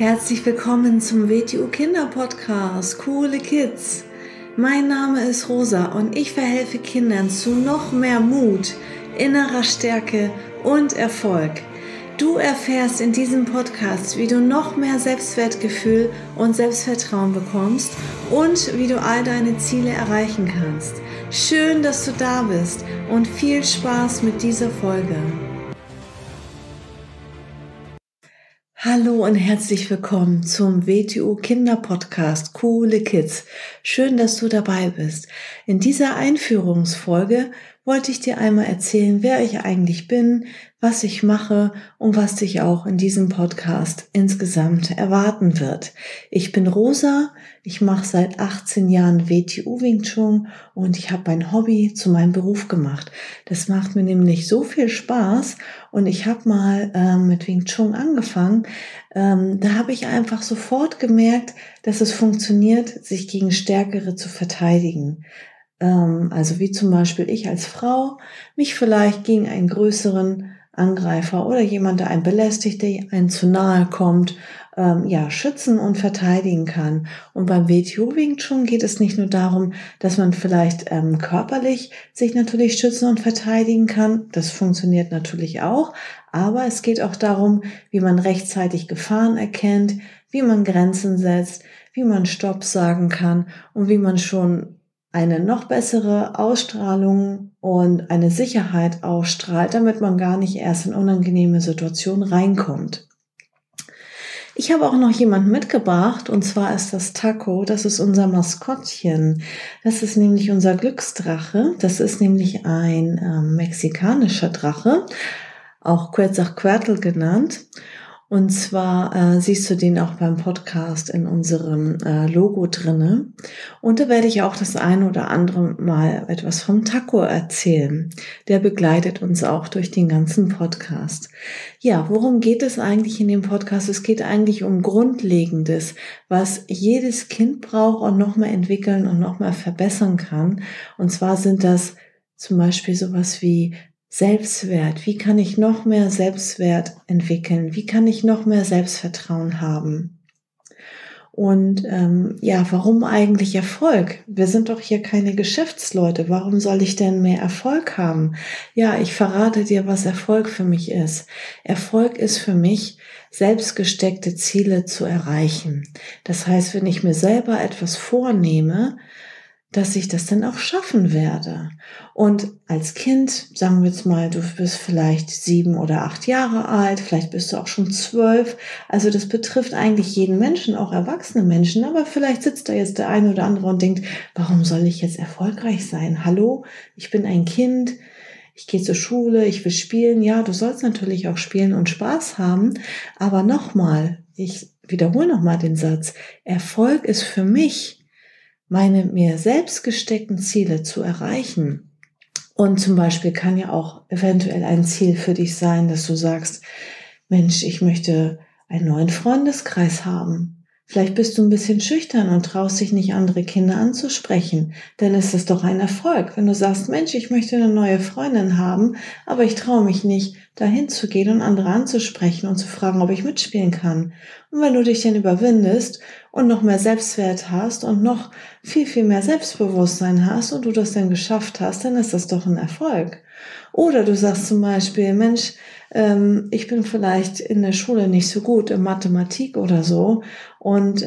Herzlich willkommen zum WTU Kinderpodcast Coole Kids. Mein Name ist Rosa und ich verhelfe Kindern zu noch mehr Mut, innerer Stärke und Erfolg. Du erfährst in diesem Podcast, wie du noch mehr Selbstwertgefühl und Selbstvertrauen bekommst und wie du all deine Ziele erreichen kannst. Schön, dass du da bist und viel Spaß mit dieser Folge. Hallo und herzlich willkommen zum WTU Kinderpodcast Coole Kids. Schön, dass du dabei bist. In dieser Einführungsfolge wollte ich dir einmal erzählen, wer ich eigentlich bin, was ich mache und was dich auch in diesem Podcast insgesamt erwarten wird. Ich bin Rosa, ich mache seit 18 Jahren WTU Wing Chun und ich habe mein Hobby zu meinem Beruf gemacht. Das macht mir nämlich so viel Spaß und ich habe mal mit Wing Chun angefangen. Da habe ich einfach sofort gemerkt, dass es funktioniert, sich gegen Stärkere zu verteidigen. Also wie zum Beispiel ich als Frau mich vielleicht gegen einen größeren Angreifer oder jemand, der einen belästigt, der einen zu nahe kommt, schützen und verteidigen kann. Und beim WTU Wing Chun geht es nicht nur darum, dass man vielleicht körperlich sich natürlich schützen und verteidigen kann. Das funktioniert natürlich auch. Aber es geht auch darum, wie man rechtzeitig Gefahren erkennt, wie man Grenzen setzt, wie man Stopp sagen kann und wie man schon eine noch bessere Ausstrahlung und eine Sicherheit ausstrahlt, damit man gar nicht erst in unangenehme Situationen reinkommt. Ich habe auch noch jemanden mitgebracht, und zwar ist das Taco. Das ist unser Maskottchen. Das ist nämlich unser Glücksdrache. Das ist nämlich ein mexikanischer Drache, auch Quetzalcoatl genannt. Und zwar siehst du den auch beim Podcast in unserem Logo drinne. Und da werde ich auch das eine oder andere Mal etwas vom Taco erzählen. Der begleitet uns auch durch den ganzen Podcast. Ja, worum geht es eigentlich in dem Podcast? Es geht eigentlich um Grundlegendes, was jedes Kind braucht und nochmal entwickeln und nochmal verbessern kann. Und zwar sind das zum Beispiel sowas wie Selbstwert. Wie kann ich noch mehr Selbstwert entwickeln? Wie kann ich noch mehr Selbstvertrauen haben? Und warum eigentlich Erfolg? Wir sind doch hier keine Geschäftsleute. Warum soll ich denn mehr Erfolg haben? Ja, ich verrate dir, was Erfolg für mich ist. Erfolg ist für mich, selbstgesteckte Ziele zu erreichen. Das heißt, wenn ich mir selber etwas vornehme, dass ich das dann auch schaffen werde. Und als Kind, sagen wir jetzt mal, du bist vielleicht 7 oder 8 Jahre alt, vielleicht bist du auch schon 12. Also das betrifft eigentlich jeden Menschen, auch erwachsene Menschen. Aber vielleicht sitzt da jetzt der eine oder andere und denkt, warum soll ich jetzt erfolgreich sein? Hallo, ich bin ein Kind, ich gehe zur Schule, ich will spielen. Ja, du sollst natürlich auch spielen und Spaß haben. Aber nochmal, ich wiederhole nochmal den Satz, Erfolg ist für mich, meine mir selbst gesteckten Ziele zu erreichen. Und zum Beispiel kann ja auch eventuell ein Ziel für dich sein, dass du sagst, Mensch, ich möchte einen neuen Freundeskreis haben. Vielleicht bist du ein bisschen schüchtern und traust dich nicht, andere Kinder anzusprechen. Dann ist es doch ein Erfolg, wenn du sagst, Mensch, ich möchte eine neue Freundin haben, aber ich traue mich nicht, dahin zu gehen und andere anzusprechen und zu fragen, ob ich mitspielen kann. Und wenn du dich dann überwindest und noch mehr Selbstwert hast und noch viel, viel mehr Selbstbewusstsein hast und du das dann geschafft hast, dann ist das doch ein Erfolg. Oder du sagst zum Beispiel, Mensch, ich bin vielleicht in der Schule nicht so gut in Mathematik oder so und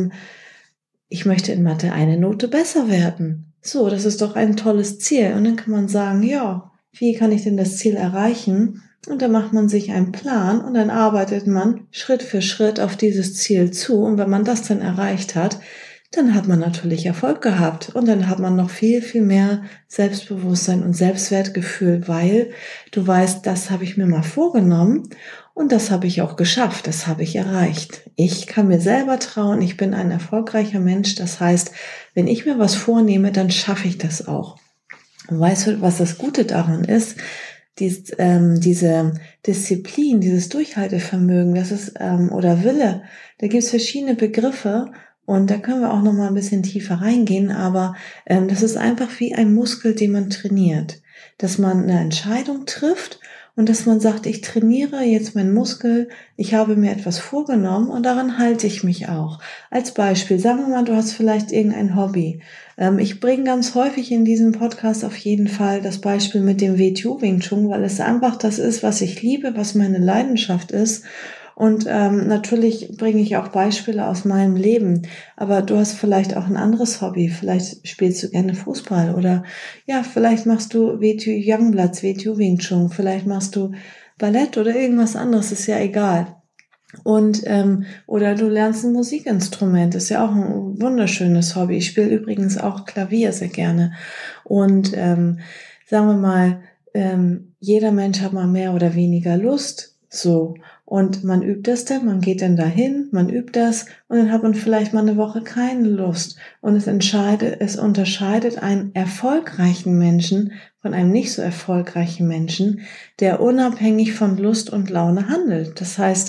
ich möchte in Mathe eine Note besser werden. So, das ist doch ein tolles Ziel. Und dann kann man sagen, ja, wie kann ich denn das Ziel erreichen? Und dann macht man sich einen Plan und dann arbeitet man Schritt für Schritt auf dieses Ziel zu. Und wenn man das dann erreicht hat, dann hat man natürlich Erfolg gehabt und dann hat man noch viel, viel mehr Selbstbewusstsein und Selbstwertgefühl, weil du weißt, das habe ich mir mal vorgenommen und das habe ich auch geschafft, das habe ich erreicht. Ich kann mir selber trauen, ich bin ein erfolgreicher Mensch, das heißt, wenn ich mir was vornehme, dann schaffe ich das auch. Und weißt du, was das Gute daran ist? Diese Disziplin, dieses Durchhaltevermögen, das ist oder Wille, da gibt es verschiedene Begriffe. Und da können wir auch noch mal ein bisschen tiefer reingehen, aber das ist einfach wie ein Muskel, den man trainiert, dass man eine Entscheidung trifft und dass man sagt, ich trainiere jetzt meinen Muskel, ich habe mir etwas vorgenommen und daran halte ich mich auch. Als Beispiel, sagen wir mal, du hast vielleicht irgendein Hobby. Ich bringe ganz häufig in diesem Podcast auf jeden Fall das Beispiel mit dem WTO Wing Chun, weil es einfach das ist, was ich liebe, was meine Leidenschaft ist. Und natürlich bringe ich auch Beispiele aus meinem Leben. Aber du hast vielleicht auch ein anderes Hobby. Vielleicht spielst du gerne Fußball oder ja, vielleicht machst du WTO Youngblood, WTO Wing Chun. Vielleicht machst du Ballett oder irgendwas anderes. Ist ja egal. Und oder du lernst ein Musikinstrument. Ist ja auch ein wunderschönes Hobby. Ich spiele übrigens auch Klavier sehr gerne. Und sagen wir mal, jeder Mensch hat mal mehr oder weniger Lust. So. Und man übt das dann, man geht dann dahin, man übt das und dann hat man vielleicht mal eine Woche keine Lust. Und es unterscheidet einen erfolgreichen Menschen von einem nicht so erfolgreichen Menschen, der unabhängig von Lust und Laune handelt. Das heißt,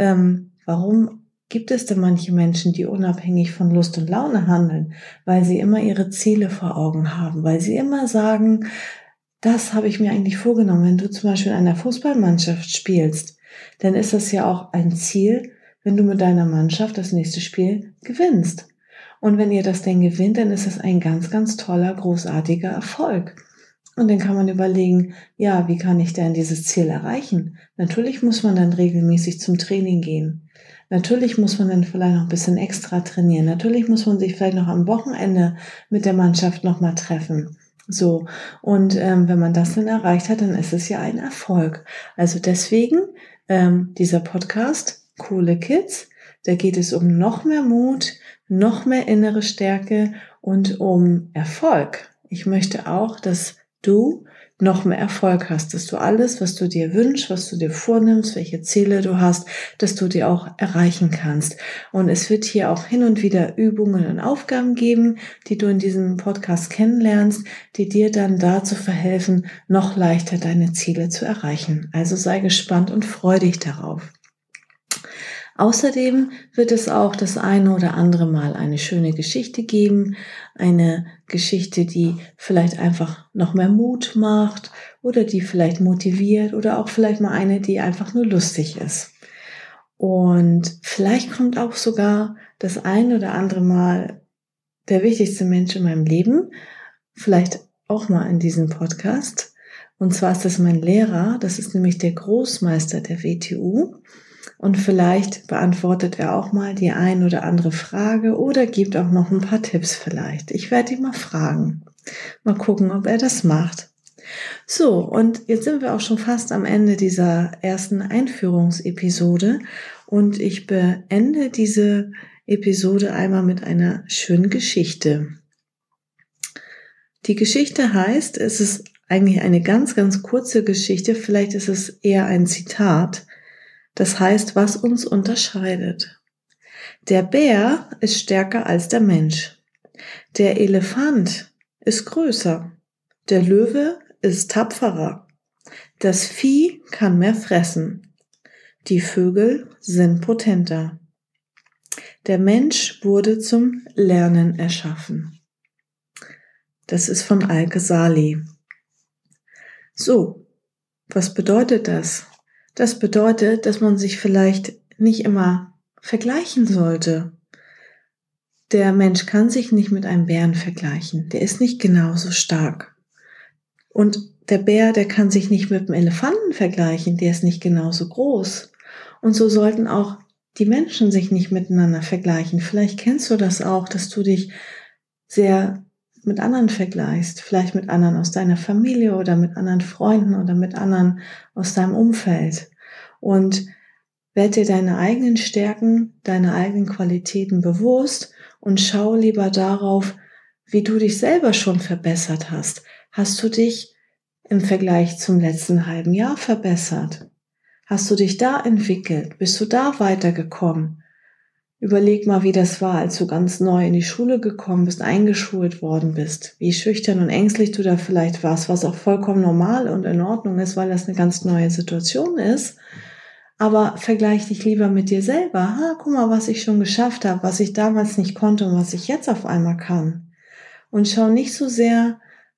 warum gibt es denn manche Menschen, die unabhängig von Lust und Laune handeln? Weil sie immer ihre Ziele vor Augen haben, weil sie immer sagen, das habe ich mir eigentlich vorgenommen. Wenn du zum Beispiel in einer Fußballmannschaft spielst, dann ist das ja auch ein Ziel, wenn du mit deiner Mannschaft das nächste Spiel gewinnst. Und wenn ihr das denn gewinnt, dann ist das ein ganz, ganz toller, großartiger Erfolg. Und dann kann man überlegen, ja, wie kann ich denn dieses Ziel erreichen? Natürlich muss man dann regelmäßig zum Training gehen. Natürlich muss man dann vielleicht noch ein bisschen extra trainieren. Natürlich muss man sich vielleicht noch am Wochenende mit der Mannschaft nochmal treffen. So, und wenn man das dann erreicht hat, dann ist es ja ein Erfolg. Also deswegen dieser Podcast, Coole Kids, da geht es um noch mehr Mut, noch mehr innere Stärke und um Erfolg. Ich möchte auch, dass du noch mehr Erfolg hast, dass du alles, was du dir wünschst, was du dir vornimmst, welche Ziele du hast, dass du die auch erreichen kannst. Und es wird hier auch hin und wieder Übungen und Aufgaben geben, die du in diesem Podcast kennenlernst, die dir dann dazu verhelfen, noch leichter deine Ziele zu erreichen. Also sei gespannt und freu dich darauf. Außerdem wird es auch das eine oder andere Mal eine schöne Geschichte geben, eine Geschichte, die vielleicht einfach noch mehr Mut macht oder die vielleicht motiviert oder auch vielleicht mal eine, die einfach nur lustig ist. Und vielleicht kommt auch sogar das ein oder andere Mal der wichtigste Mensch in meinem Leben, vielleicht auch mal in diesem Podcast. Und zwar ist das mein Lehrer, das ist nämlich der Großmeister der WTU. Und vielleicht beantwortet er auch mal die ein oder andere Frage oder gibt auch noch ein paar Tipps vielleicht. Ich werde ihn mal fragen. Mal gucken, ob er das macht. So, und jetzt sind wir auch schon fast am Ende dieser ersten Einführungsepisode. Und ich beende diese Episode einmal mit einer schönen Geschichte. Die Geschichte heißt, es ist eigentlich eine ganz, ganz kurze Geschichte. Vielleicht ist es eher ein Zitat. Das heißt, was uns unterscheidet. Der Bär ist stärker als der Mensch. Der Elefant ist größer. Der Löwe ist tapferer. Das Vieh kann mehr fressen. Die Vögel sind potenter. Der Mensch wurde zum Lernen erschaffen. Das ist von Al-Ghazali. So, was bedeutet das? Das bedeutet, dass man sich vielleicht nicht immer vergleichen sollte. Der Mensch kann sich nicht mit einem Bären vergleichen. Der ist nicht genauso stark. Und der Bär, der kann sich nicht mit dem Elefanten vergleichen. Der ist nicht genauso groß. Und so sollten auch die Menschen sich nicht miteinander vergleichen. Vielleicht kennst du das auch, dass du dich sehr mit anderen vergleichst, vielleicht mit anderen aus deiner Familie oder mit anderen Freunden oder mit anderen aus deinem Umfeld. Und werd dir deine eigenen Stärken, deine eigenen Qualitäten bewusst und schau lieber darauf, wie du dich selber schon verbessert hast. Hast du dich im Vergleich zum letzten halben Jahr verbessert? Hast du dich da entwickelt? Bist du da weitergekommen? Überleg mal, wie das war, als du ganz neu in die Schule gekommen bist, eingeschult worden bist. Wie schüchtern und ängstlich du da vielleicht warst, was auch vollkommen normal und in Ordnung ist, weil das eine ganz neue Situation ist. Aber vergleich dich lieber mit dir selber. Guck mal, was ich schon geschafft habe, was ich damals nicht konnte und was ich jetzt auf einmal kann. Und schau nicht so sehr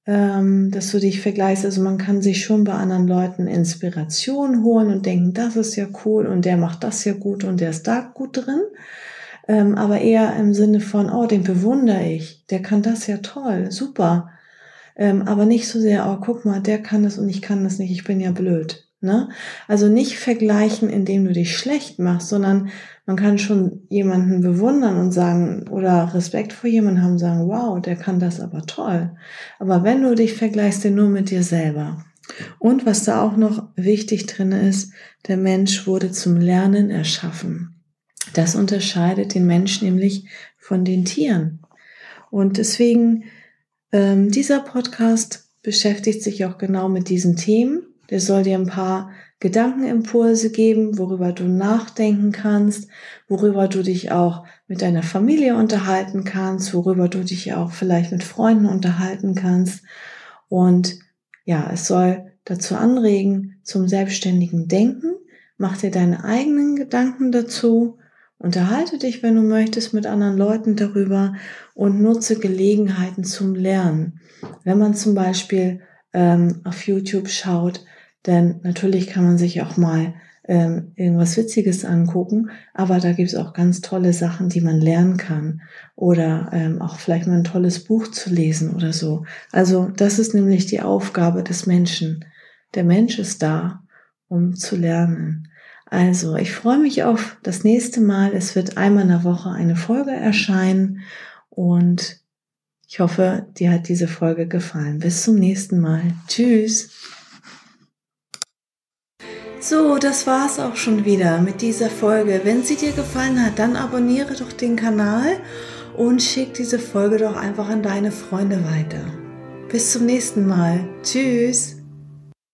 dass du dich vergleichst. Also man kann sich schon bei anderen Leuten Inspiration holen und denken, das ist ja cool und der macht das ja gut und der ist da gut drin. Aber eher im Sinne von, oh, den bewundere ich, der kann das ja toll, super. Aber nicht so sehr, oh, guck mal, der kann das und ich kann das nicht, ich bin ja blöd. Ne? Also nicht vergleichen, indem du dich schlecht machst, sondern man kann schon jemanden bewundern und sagen, oder Respekt vor jemandem haben, sagen, wow, der kann das aber toll. Aber wenn du dich vergleichst, dann nur mit dir selber. Und was da auch noch wichtig drin ist, der Mensch wurde zum Lernen erschaffen. Das unterscheidet den Menschen nämlich von den Tieren. Und deswegen, dieser Podcast beschäftigt sich auch genau mit diesen Themen. Der soll dir ein paar Gedankenimpulse geben, worüber du nachdenken kannst, worüber du dich auch mit deiner Familie unterhalten kannst, worüber du dich auch vielleicht mit Freunden unterhalten kannst. Und ja, es soll dazu anregen zum selbstständigen Denken. Mach dir deine eigenen Gedanken dazu. Unterhalte dich, wenn du möchtest, mit anderen Leuten darüber und nutze Gelegenheiten zum Lernen. Wenn man zum Beispiel auf YouTube schaut, denn natürlich kann man sich auch mal irgendwas Witziges angucken, aber da gibt es auch ganz tolle Sachen, die man lernen kann oder auch vielleicht mal ein tolles Buch zu lesen oder so. Also das ist nämlich die Aufgabe des Menschen. Der Mensch ist da, um zu lernen. Also, ich freue mich auf das nächste Mal. Es wird einmal in der Woche eine Folge erscheinen und ich hoffe, dir hat diese Folge gefallen. Bis zum nächsten Mal. Tschüss. So, das war's auch schon wieder mit dieser Folge. Wenn sie dir gefallen hat, dann abonniere doch den Kanal und schick diese Folge doch einfach an deine Freunde weiter. Bis zum nächsten Mal. Tschüss.